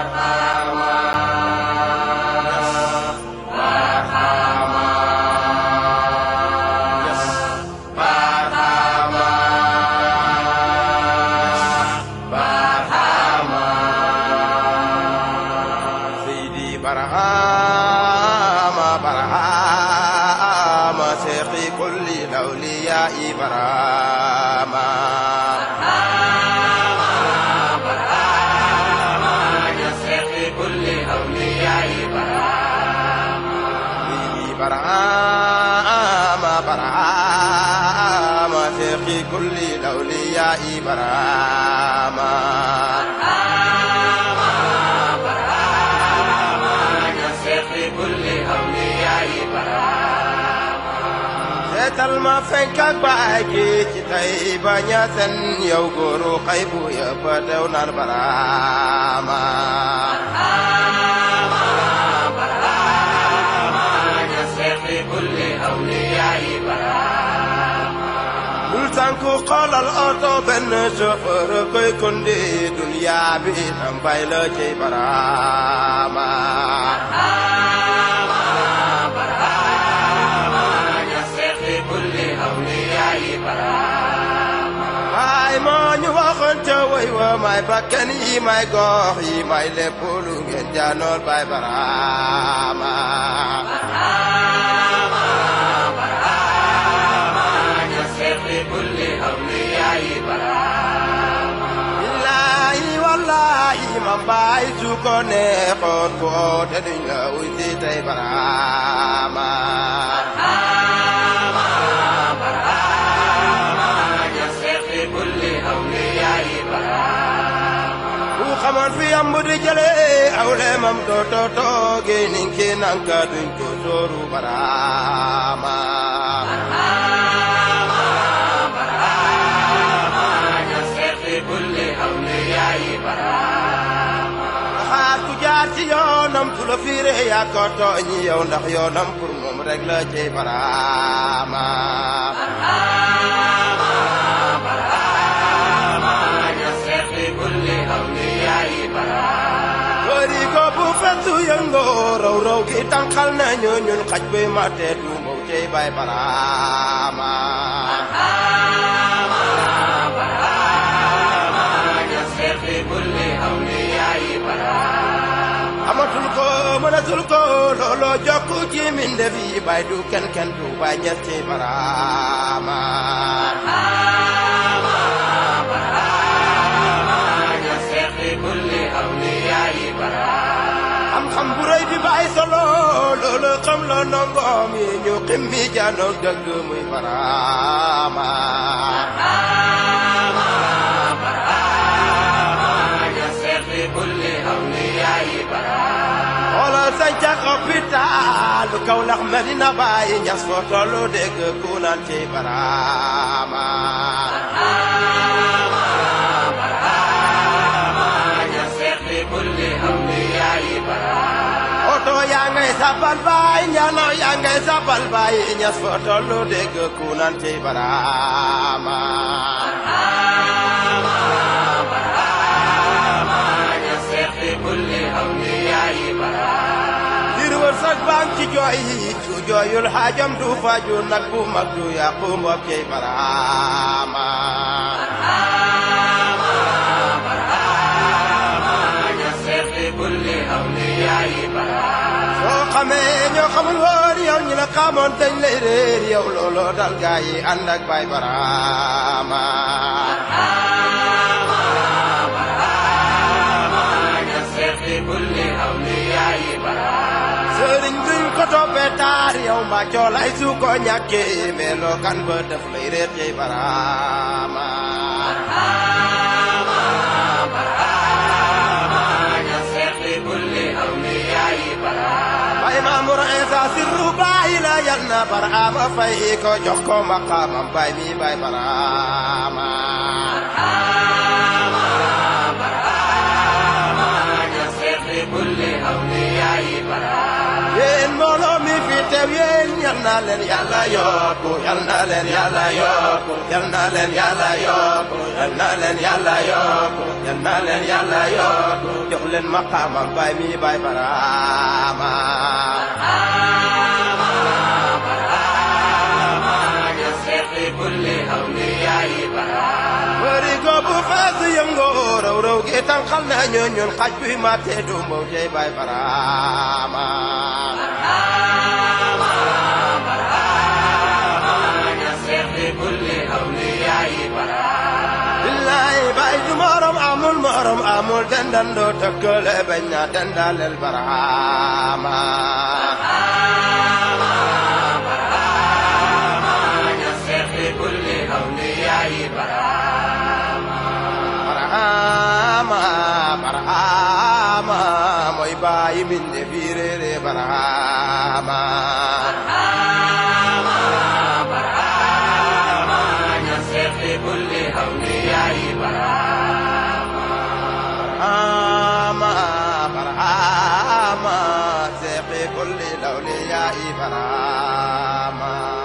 كل الأولياء براما نسيخ كل الأولياء براما زيتل ما فنكك باكي كتاي بانيا سن يوغورو قيبو يبدون البراما نسيخ كل الأولياء براما Tanku qalal auto ben chauffeur koy kondi dunya bi tam bay la ci barama ya sekhi kulli awliya'i barama ay mo ñu waxon ca way wa may bakkan yi may gox yi may lepp lu ngeen janol bay barama Mambay su ko neexoon ko te duñ la wuy si tey barama ya sekhi kulli awliya'i barama bu xamoon fi am di jële awle mam dooto tooge ninki nanka duñ ko sooru barama ya sekhi kulli awliya'i barama ci yoonam tu la fiire yaa ko tooñi yow ndax yoonam pour moom rek la ci barama ya sekhi kulli awliya'i barama lori ko bu fettu yëngoo raw raw gi tànqal nañu ñun xaj bi ma teetu mbow ci bay barama ya sekhi kulli awliya'i barama amatul ko mënatul ko loolo jokku ci minde fi bay du kenn du bay ñes ci barama ya sekhi kulli awliya'i barama xam bu rëy bi bay solo loolo xam lo nongoom yi ñu ximmi janoog dëgg muy barama ya sekhi kulli awliya'i Ola sanca hôpital Kaolack Medina Baye Niass fo tollu dégg ku naan ci barama ya sekhi kulli awliya'i barama oto yaa ngay sabal Baye ñano yaa ngay sabal Baye Niass fo tollu dégg ku naan ci barama ya sekhi kulli awliya'i barama sak bang ci jooy su jooyul xaajam du faju nag bu mag du yàqu mbokk ci barama ya sekhi kulli awliya'i barama soo xamee ñoo xamul woon yow ñi la xamoon dañ lay réer yow looloo dal gaa yi ànd ak bay barama ya sekhi kulli awliya'i barama sëriñ duñ ko toppee taar yow mbaa coolay su ko ñàkkee meloo kan ba def lay réer ci barama ya sekhi kulli awliya'i barama bay Mamour Insa sirru Baay la yal na barama fay ko jox ko maqaamam bay mi bay barama ya sekhi kulli awliya'i barama yéen mbooloo mi fi teew yéen ña yal na leen yàlla yokku yal na leen yàlla yokku yal na leen yàlla yokku yal na leen yàlla yokku yal na leen yàlla yokku jox leen maqaamam baay mi baay Barhama ya seexi kulli awliyaay Barhama wari ko bu fees yëngoo raw raw gi tànqal na ñun xaj buy màtte du mbow tey baay Barhama ya seexi kulli awliyaay Barhama billaay baay du morom amul dendandoo tëkkale bañ na dendalel Barhama ya seexi kulli awliyaay Barhama mooy baay min de fiirere Barhama ya seexi kulli awliyaay Barhama seexi kulli awliyaay Barhama